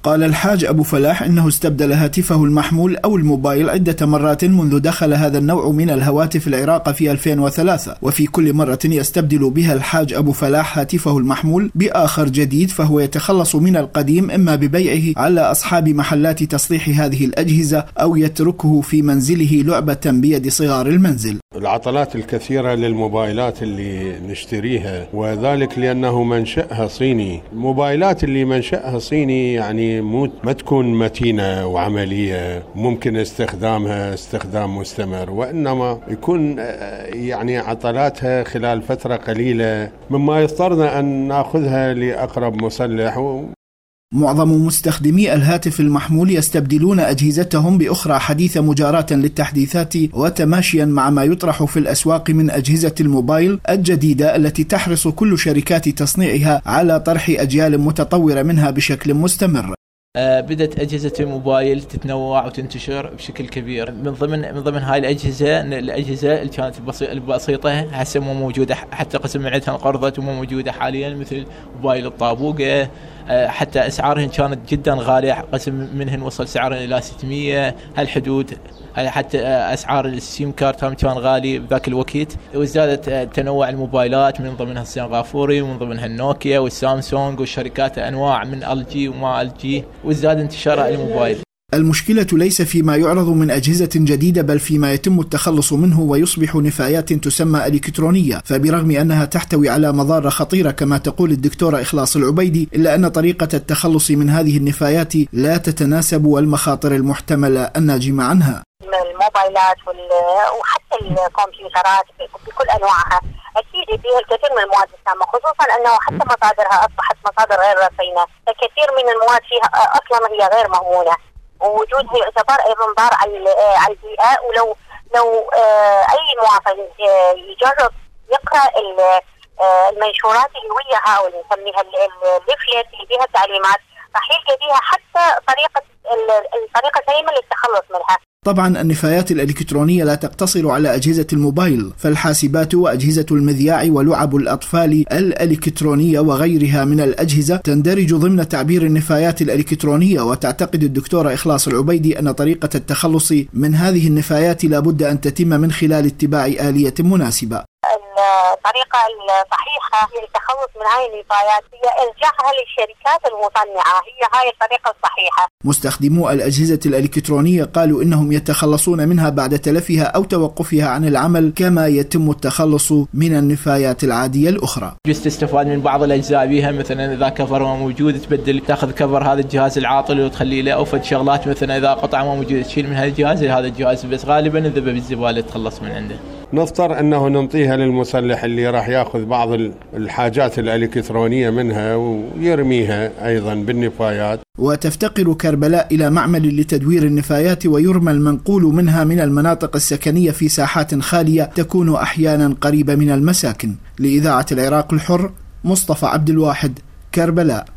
قال الحاج أبو فلاح إنه استبدل هاتفه المحمول أو الموبايل عدة مرات منذ دخل هذا النوع من الهواتف العراق في 2003، وفي كل مرة يستبدل بها الحاج أبو فلاح هاتفه المحمول بآخر جديد، فهو يتخلص من القديم إما ببيعه على أصحاب محلات تصليح هذه الأجهزة أو يتركه في منزله لعبة بيد صغار المنزل. العطلات الكثيرة للموبايلات اللي نشتريها، وذلك لأنه منشأها صيني. الموبايلات اللي منشأها صيني يعني ما تكون متينة وعملية، ممكن استخدامها استخدام مستمر، وإنما يكون يعني عطلاتها خلال فترة قليلة، مما يضطرنا أن نأخذها لأقرب مصلح. معظم مستخدمي الهاتف المحمول يستبدلون أجهزتهم بأخرى حديثة مجاراة للتحديثات وتماشيا مع ما يطرح في الأسواق من أجهزة الموبايل الجديدة التي تحرص كل شركات تصنيعها على طرح أجيال متطورة منها بشكل مستمر. بدأت أجهزة الموبايل تتنوع وتنتشر بشكل كبير. من ضمن هاي الأجهزة اللي كانت البسيطة هسه مو موجودة، حتى قسم من عندها انقرضت ومو موجودة حاليا، مثل موبايل الطابوقة. حتى أسعارهن كانت جدا غالية، قسم منهن وصل سعرهن إلى 600 هالحدود. حتى أسعار السيم كارت كان غالي بذاك الوقت. وزادت تنوع الموبايلات، من ضمنها السنغافوري ومن ضمنها النوكيا والسامسونج والشركات أنواع من LG وما LG، وزاد انتشار الموبايل. المشكلة ليس فيما يعرض من أجهزة جديدة، بل فيما يتم التخلص منه ويصبح نفايات تسمى إلكترونية، فبرغم أنها تحتوي على مضار خطيرة كما تقول الدكتورة إخلاص العبيدي، إلا أن طريقة التخلص من هذه النفايات لا تتناسب والمخاطر المحتملة الناجمة عنها. الموبايلات وحتى الكمبيوترات بكل أنواعها أكيد فيها الكثير من المواد السامة، خصوصا أنه حتى مصادرها أصبحت مصادر غير رصينة، فكثير من المواد فيها أصلا هي غير مضمونة، ووجودها يعتبر أيضا ضار على البيئة. ولو أي مواطن يجرب يقرأ المنشورات اللي وياها أو اللي نسميها الليفلت اللي فيها التعليمات، راح يلقى فيها حتى الطريقة السليمة للتخلص منها. طبعا النفايات الإلكترونية لا تقتصر على أجهزة الموبايل، فالحاسبات وأجهزة المذياع ولعب الأطفال الإلكترونية وغيرها من الأجهزة تندرج ضمن تعبير النفايات الإلكترونية. وتعتقد الدكتورة إخلاص العبيدي أن طريقة التخلص من هذه النفايات لا بد أن تتم من خلال اتباع آلية مناسبة. الطريقة الصحيحة للتخلص من هاي النفايات هي إرجاعها للشركات المصنعة، هي هاي الطريقة الصحيحة. مستخدمو الأجهزة الإلكترونية قالوا إنهم يتخلصون منها بعد تلفها أو توقفها عن العمل، كما يتم التخلص من النفايات العادية الأخرى. تستفاد من بعض الأجزاء بها، مثلا إذا كفر ما موجود تبدل، تأخذ كفر هذا الجهاز العاطل وتخلي له، أو فد شغلات مثلا إذا قطعة ما موجودة تشيل من هذا الجهاز لهذا الجهاز، بس غالبا الذبة بالزبالة تخلص من عنده. نضطر أنه ننطيها للمصلح اللي راح يأخذ بعض الحاجات الإلكترونية منها ويرميها أيضا بالنفايات. وتفتقر كربلاء إلى معمل لتدوير النفايات، ويرمى المنقول منها من المناطق السكنية في ساحات خالية تكون أحيانا قريبة من المساكن. لإذاعة العراق الحر، مصطفى عبد الواحد، كربلاء.